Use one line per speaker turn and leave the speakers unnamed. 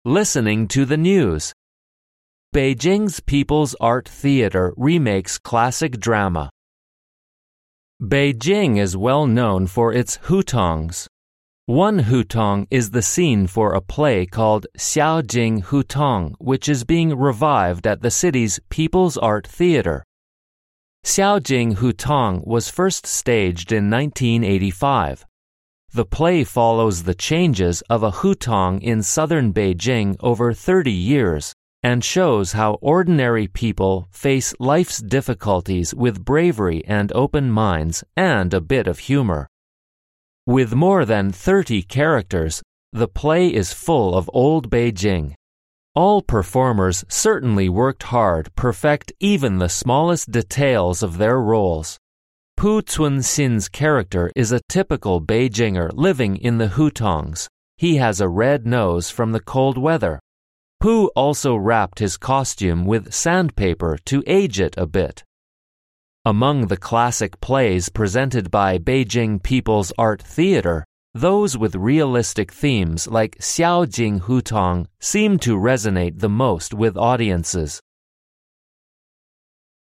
Listening to the news. Beijing's People's Art Theater remakes classic drama. Beijing is well known for its hutongs. One hutong is the scene for a play called Xiaojing Hutong, which is being revived at the city's People's Art Theater. Xiaojing Hutong was first staged in 1985. The play follows the changes of a hutong in southern Beijing over 30 years and shows how ordinary people face life's difficulties with bravery and open minds and a bit of humor. With more than 30 characters, the play is full of old Beijing. All performers certainly worked hard to perfect even the smallest details of their roles. Pu Cunxin's character is a typical Beijinger living in the hutongs. He has a red nose from the cold weather. Pu also wrapped his costume with sandpaper to age it a bit. Among the classic plays presented by Beijing People's Art Theater, those with realistic themes like Xiaojing Hutong seem to resonate the most with audiences.